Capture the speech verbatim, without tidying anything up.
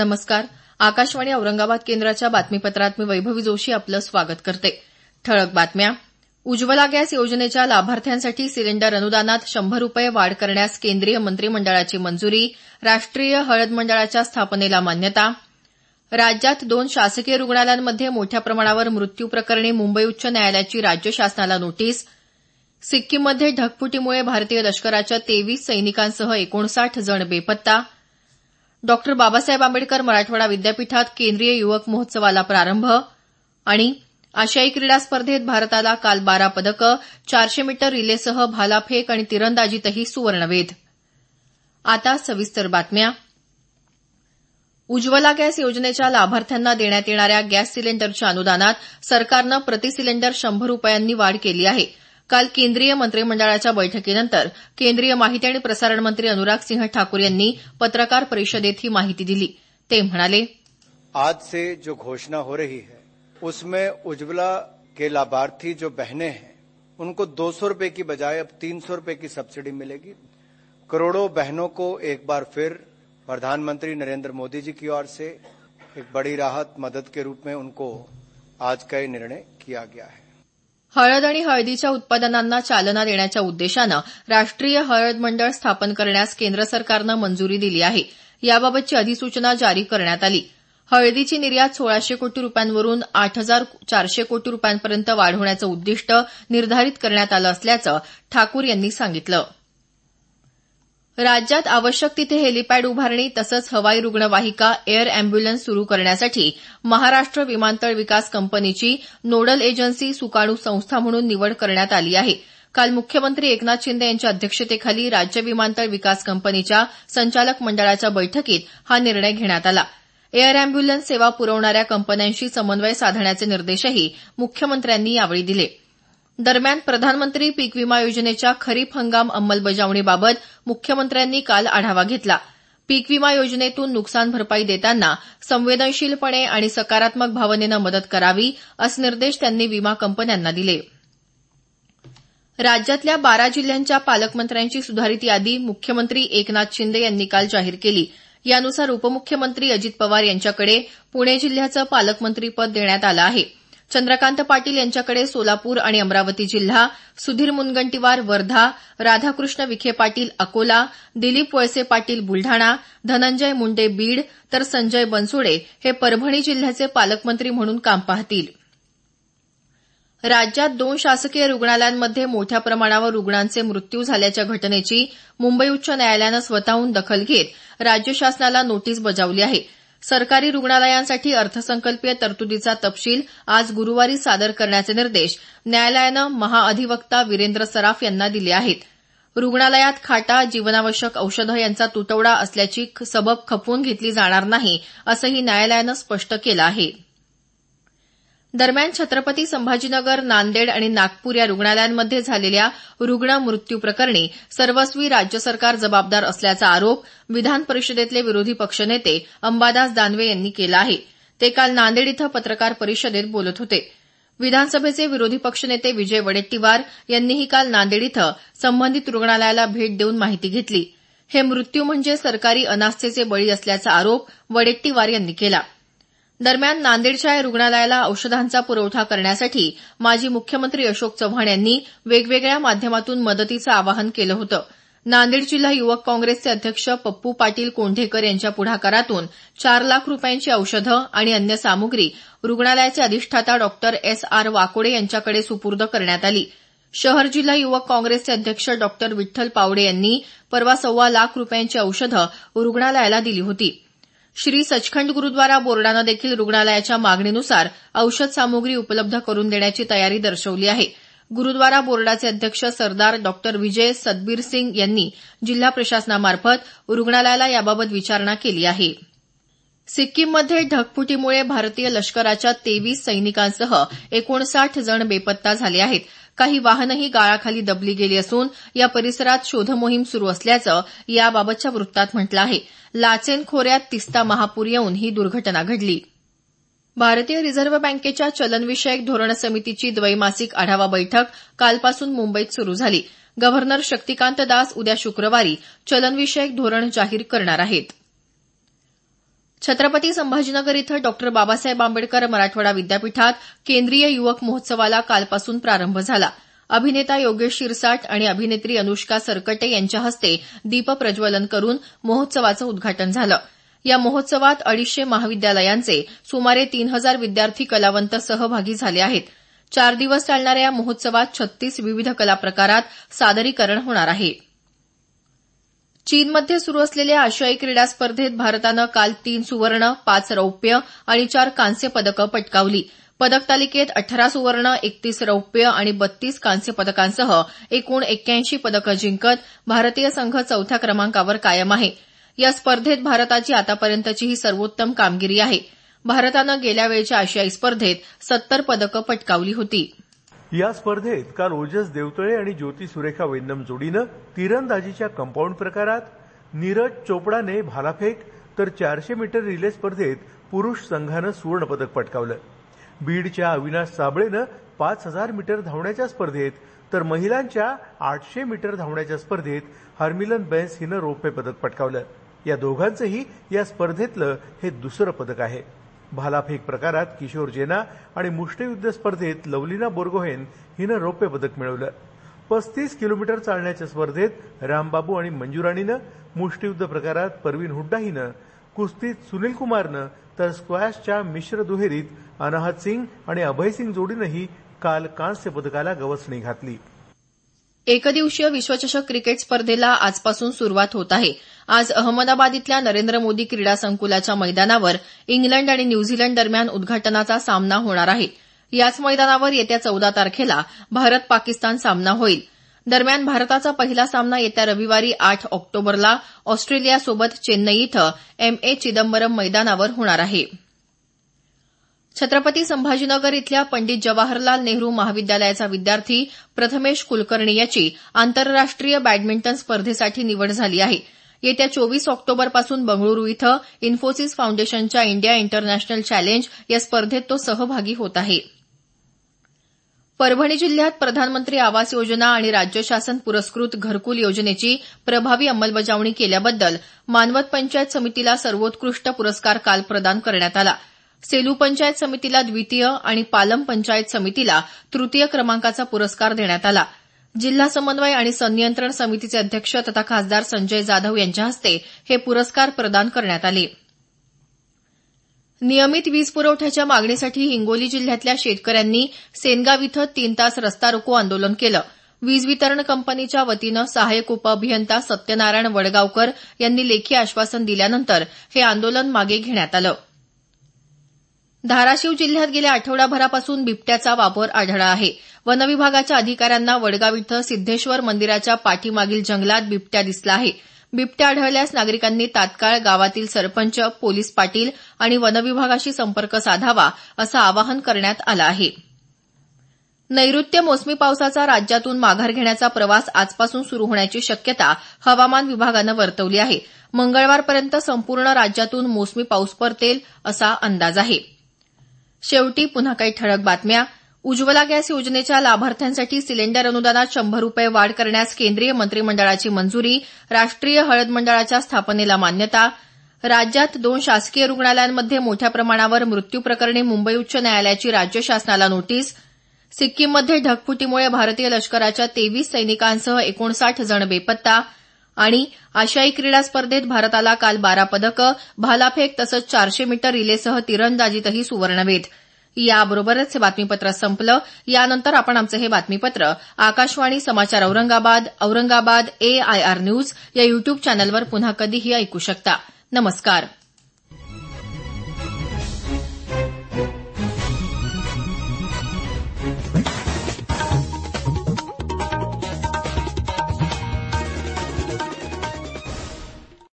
नमस्कार. आकाशवाणी औरंगाबाद केंद्राच्या बातमीपत्रात मी वैभवी जोशी आपलं स्वागत करते. ठळक बातम्या. उज्ज्वला गॅस योजनेच्या लाभार्थ्यांसाठी सिलेंडर अनुदानात शंभर रुपये वाढ करण्यास केंद्रीय मंत्रिमंडळाची मंजुरी. राष्ट्रीय हळद मंडळाच्या स्थापनेला मान्यता. राज्यात दोन शासकीय रुग्णालयांमध्ये मोठ्या प्रमाणावर मृत्यू प्रकरणी मुंबई उच्च न्यायालयाची राज्य शासनाला नोटीस. सिक्कीममध्ये ढगफुटीमुळे भारतीय लष्कराच्या तेवीस सैनिकांसह एकोणसाठ जण बेपत्ता. डॉ बाबासाहेब आंबेडकर मराठवाडा विद्यापीठात केंद्रीय युवक महोत्सवाला प्रारंभ. आणि आशियाई क्रीडा स्पर्धेत भारताला काल बारा पदकं, चारशे मीटर रिलेसह भालाफेक आणि तिरंदाजीतही सुवर्णवेध. आता सविस्तर बातम्या. उज्ज्वला गॅस योजनेच्या लाभार्थ्यांना देण्यात येणाऱ्या गॅस सिलेंडरच्या अनुदानात सरकारनं प्रति सिलेंडर शंभर रुपयांनी वाढ केली आहे. काल केंद्रीय मंत्रिमंडळाच्या बैठकीनंतर केंद्रीय माहिती आणि प्रसारण मंत्री अनुराग सिंह ठाकूर यांनी पत्रकार परिषदेत ही माहिती दिली. ते म्हणाले, आज से जो घोषणा हो रही है उसमें उज्ज्वला के लाभार्थी जो बहनें हैं उनको दो सौ रुपए की बजाय अब तीन सौ रुपए की सब्सिडी मिलेगी. करोड़ों बहनों को एक बार फिर प्रधानमंत्री नरेंद्र मोदी जी की ओर से एक बड़ी राहत मदद के रूप में उनको आज का निर्णय किया गया है. हळद आणि हळदीच्या उत्पादनांना चालना देण्याच्या उद्देशानं राष्ट्रीय हळद मंडळ स्थापन करण्यास केंद्र सरकारनं मंजुरी दिली आहे. याबाबतची अधिसूचना जारी करण्यात आली. हळदीची निर्यात सोळाशे कोटी रुपयांवरून आठ हजार चारशे कोटी रुपयांपर्यंत वाढवण्याचं उद्दिष्ट निर्धारित करण्यात आलं असल्याचं ठाकूर यांनी सांगितलं. राज्यात आवश्यक तिथे हेलिपॅड उभारणी तसंच हवाई रुग्णवाहिका एअर अॅम्ब्युलन्स सुरू करण्यासाठी महाराष्ट्र विमानतळ विकास कंपनीची नोडल एजन्सी सुकाणू संस्था म्हणून निवड करण्यात आली आहे. काल मुख्यमंत्री एकनाथ शिंदे यांच्या अध्यक्षतेखाली राज्य विमानतळ विकास कंपनीच्या संचालक मंडळाच्या बैठकीत हा निर्णय घेण्यात आला. एअर अॅम्ब्युलन्स सेवा पुरवणाऱ्या कंपन्यांशी समन्वय साधण्याचे निर्देशही मुख्यमंत्र्यांनी यावेळी दिले. दरम्यान प्रधानमंत्री पीक विमा योजनेच्या खरीप हंगाम अंमलबजावणीबाबत मुख्यमंत्र्यांनी काल आढावा घेतला. पीक विमा योजनेतून नुकसान भरपाई देताना संवेदनशीलपणे आणि सकारात्मक भावनेनं मदत करावी असे निर्देश त्यांनी विमा कंपन्यांना दिले. राज्यातल्या बारा जिल्ह्यांच्या पालकमंत्र्यांची सुधारित यादी मुख्यमंत्री एकनाथ शिंदे यांनी काल जाहीर केली. यानुसार उपमुख्यमंत्री अजित पवार यांच्याकडे पुणे जिल्ह्याचं पालकमंत्रीपद देण्यात आलं आहे. चंद्रकांत पाटील यांच्याकडे सोलापूर आणि अमरावती जिल्हा, सुधीर मुनगंटीवार वर्धा, राधाकृष्ण विखे पाटील अकोला, दिलीप वळसे पाटील बुलढाणा, धनंजय मुंडे बीड तर संजय बनसोडे हे परभणी जिल्ह्याचे पालकमंत्री म्हणून काम पाहतील. राज्यात दोन शासकीय रुग्णालयांमध्ये मोठ्या प्रमाणावर रुग्णांचे मृत्यू झाल्याच्या घटनेची मुंबई उच्च न्यायालयानं स्वतःहून दखल घेत राज्य शासनाला नोटीस बजावली आहे. सरकारी रुग्णालयांसाठी अर्थसंकल्पीय तरतुदीचा तपशील आज गुरुवारी सादर करण्याचे निर्देश न्यायालयानं महाअधिवक्ता वीरेंद्र सराफ यांना दिले आहेत. रुग्णालयात खाटा, जीवनावश्यक औषधं यांचा तुटवडा असल्याची सबब खपवून घेतली जाणार नाही असंही न्यायालयानं स्पष्ट केलं आहे. दरम्यान छत्रपती संभाजीनगर, नांदेड आणि नागपूर या रुग्णालयांमध्ये झालेल्या रुग्ण मृत्यू प्रकरणी सर्वस्वी राज्य सरकार जबाबदार असल्याचा आरोप विधान परिषदेतले विरोधी पक्षनेते अंबादास दानवे यांनी केला आहे. ते काल नांदेड इथं पत्रकार परिषदेत बोलत होते. विधानसभेचे विरोधी पक्षनेते विजय वडेट्टीवार यांनीही काल नांदेड इथं संबंधित रुग्णालयाला भेट देऊन माहिती घेतली. हे मृत्यू म्हणजे सरकारी अनास्थेचे बळी असल्याचा आरोप वडेट्टीवार यांनी केला. दरम्यान नांदेडच्या या रुग्णालयाला औषधांचा पुरवठा करण्यासाठी माजी मुख्यमंत्री अशोक चव्हाण यांनी वेगवेगळ्या माध्यमातून मदतीचं आवाहन केलं होतं. नांदेड जिल्हा युवक काँग्रेसचे अध्यक्ष पप्पू पाटील कोंढेकर यांच्या पुढाकारातून चार लाख रुपयांची औषधं आणि अन्य सामुग्री रुग्णालयाचे अधिष्ठाता डॉक्टर एस आर वाकोडे यांच्याकडे सुपूर्द करण्यात आली. शहर जिल्हा युवक काँग्रेसचे अध्यक्ष डॉक्टर विठ्ठल पावडे यांनी परवा सव्वा लाख रुपयांची औषधं रुग्णालयाला दिली होती. श्री सचखंड गुरुद्वारा बोर्डानं देखील रुग्णालयाच्या मागणीनुसार औषध सामुग्री उपलब्ध करून देण्याची तयारी दर्शवली आहे. गुरुद्वारा बोर्डाचे अध्यक्ष सरदार डॉक्टर विजय सतबीर सिंग यांनी जिल्हा प्रशासनामार्फत रुग्णालयाला याबाबत विचारणा केली आहे. सिक्कीममध्ये ढगफुटीमुळे भारतीय लष्कराच्या तेवीस सैनिकांसह एकोणसाठ जण बेपत्ता झाले आहेत. काही वाहनंही गाळाखाली दबली गेली असून या परिसरात शोधमोहीम सुरू असल्याचं याबाबतच्या वृत्तात म्हटलं आहे. लाचेन खोऱ्यात तिस्ता महापूर येऊन ही दुर्घटना घडली. भारतीय रिझर्व्ह बँकेच्या चलनविषयक धोरण समितीची द्वैमासिक आढावा बैठक कालपासून मुंबईत सुरू झाली. गव्हर्नर शक्तिकांत दास उद्या शुक्रवारी चलनविषयक धोरण जाहीर करणार आहेत. छत्रपती संभाजीनगर इथं डॉक्टर बाबासाहेब आंबेडकर मराठवाडा विद्यापीठात केंद्रीय युवक महोत्सवाला कालपासून प्रारंभ झाला. अभिनेता योगेश शिरसाट आणि अभिनेत्री अनुष्का सरकटे यांच्या हस्ते दीप प्रज्वलन करून महोत्सवाचं उद्घाटन झालं. या महोत्सवात अडीचशे महाविद्यालयांचे सुमारे तीन हजार विद्यार्थी कलावंत सहभागी झाले आहेत. चार दिवस चालणाऱ्या या महोत्सवात छत्तीस विविध कला प्रकारात सादरीकरण होणार आहे. चीनमध्ये सुरू असलेल्या आशियाई क्रीडा स्पर्धेत भारतानं काल तीन सुवर्ण, पाच रौप्य आणि चार कांस्य पदकं पटकावली. पदक तालिकेत अठरा सुवर्ण, एकतीस रौप्य आणि बत्तीस कांस्य पदकांसह एकूण एक्क्याऐंशी पदकं जिंकत भारतीय संघ चौथ्या क्रमांकावर कायम आहे. या स्पर्धेत भारताची आतापर्यंतची ही सर्वोत्तम कामगिरी आहे. भारतानं गेल्या वेळच्या आशियाई स्पर्धेत सत्तर पदकं पटकावली होती. या स्पर्धेत काल ओजस देवतळे आणि ज्योती सुरेखा वेन्नम जोडीनं तिरंदाजीच्या कंपाऊंड प्रकारात, नीरज चोपडाने भालाफेक तर चारशे मीटर रिले स्पर्धेत पुरुष संघानं सुवर्णपदक पटकावलं. बीडच्या अविनाश साबळेनं पाच हजार मीटर धावण्याच्या स्पर्धेत तर महिलांच्या आठशे मीटर धावण्याच्या स्पर्धेत हरमिलन बैंस हिनं रौप्य पदक पटकावलं. या दोघांचंही या स्पर्धेतलं हे दुसरं पदक आहे. भालाफेक प्रकारात किशोर जेना आणि मुष्टियुद्ध स्पर्धेत लवलीना बोरगोहेन हिनं रौप्य पदक मिळवलं. पस्तीस किलोमीटर चालण्याच्या स्पर्धेत रामबाबू आणि मंजुराणीनं, मुष्टियुद्ध प्रकारात परवीन हुड्डा हिनं, कुस्तीत सुनील कुमारनं तर स्क्वॅशच्या मिश्र दुहेरीत अनाहत सिंग आणि अभय सिंग जोडीनंही काल कांस्य पदकाला गवसणी घातली. एकदिवसीय विश्वचषक क्रिकेट स्पर्धेला आजपासून सुरुवात होत आहे. आज अहमदाबाद इथल्या नरेंद्र मोदी क्रीडा संकुलाच्या मैदानावर इंग्लंड आणि न्यूझीलंड दरम्यान उद्घाटनाचा सामना होणार आहे. याच मैदानावर येत्या चौदा तारखेला भारत पाकिस्तान सामना होईल. दरम्यान भारताचा पहिला सामना येत्या रविवारी आठ ऑक्टोबरला ऑस्ट्रेलियासोबत चेन्नई इथं एम ए चिदंबरम मैदानावर होणार आहे. छत्रपती संभाजीनगर इथल्या पंडित जवाहरलाल नेहरू महाविद्यालयाचा विद्यार्थी प्रथमेश कुलकर्णी याची आंतरराष्ट्रीय बॅडमिंटन स्पर्धेसाठी निवड झाली आहे. येत्या चोवीस ऑक्टोबरपासून बंगळुरू इथं इन्फोसिस फाउंडेशनच्या इंडिया इंटरनॅशनल चॅलेंज या स्पर्धेत तो सहभागी होत आहे. परभणी जिल्ह्यात प्रधानमंत्री आवास योजना आणि राज्य शासन पुरस्कृत घरकुल योजनेची प्रभावी अंमलबजावणी केल्याबद्दल मानवत पंचायत समितीला सर्वोत्कृष्ट पुरस्कार काल प्रदान करण्यात आला. सेलू पंचायत समितीला द्वितीय आणि पालम पंचायत समितीला तृतीय क्रमांकाचा पुरस्कार देण्यात आला. जिल्हा समन्वय आणि संनियंत्रण समितीचे अध्यक्ष तथा खासदार संजय जाधव यांच्या हस्ते हे पुरस्कार प्रदान करण्यात आले. नियमित वीज पुरवठ्याच्या मागणीसाठी हिंगोली जिल्ह्यातल्या शेतकऱ्यांनी सेनगाव इथं तीन तास रस्ता रोको आंदोलन केलं. वीज वितरण कंपनीच्या वतीनं सहाय्यक उपअभियंता सत्यनारायण वडगावकर यांनी लेखी आश्वासन दिल्यानंतर हे आंदोलन मागे घेण्यात आलं. धाराशिव जिल्ह्यात गेल्या आठवडाभरापासून बिबट्याचा वावर आढळला आहे. वनविभागाच्या अधिकाऱ्यांना वडगाव इथं सिद्धेश्वर मंदिराच्या पाठीमागील जंगलात बिबट्या दिसला आहे. बिबट्या आढळल्यास नागरिकांनी तात्काळ गावातील सरपंच, पोलीस पाटील आणि वनविभागाशी संपर्क साधावा असं आवाहन करण्यात आलं आहे. नैऋत्य मोसमी पावसाचा राज्यातून माघार घेण्याचा प्रवास आजपासून सुरू होण्याची शक्यता हवामान विभागानं वर्तवली आहे. मंगळवारपर्यंत संपूर्ण राज्यातून मोसमी पाऊस परतेल असा अंदाज आहे. शेवटी पुन्हा काही ठळक बातम्या. उज्ज्वला गॅस योजनेच्या लाभार्थ्यांसाठी सिलेंडर अनुदानात शंभर रुपये वाढ करण्यास केंद्रीय मंत्रिमंडळाची मंजुरी. राष्ट्रीय हळद मंडळाच्या स्थापनेला मान्यता. राज्यात दोन शासकीय रुग्णालयांमध्ये मोठ्या प्रमाणावर मृत्यू प्रकरणी मुंबई उच्च न्यायालयाची राज्य शासनाला नोटीस. सिक्कीममध्ये ढगफुटीमुळे भारतीय लष्कराच्या तेवीस सैनिकांसह एकोणसाठ जण बेपत्ता. आणि आशियाई क्रीडा स्पर्धेत भारताला काल बारा पदकं, भालाफेक तसंच चारशे मीटर रिलेसह तिरंदाजीतही सुवर्णवेध. याबरोबरच हे बातमीपत्र संपलं. यानंतर आपण आमचं हे बातमीपत्र आकाशवाणी समाचार औरंगाबाद, औरंगाबाद एआयआर न्यूज या युट्यूब चॅनलवर पुन्हा कधीही ऐकू शकता. नमस्कार.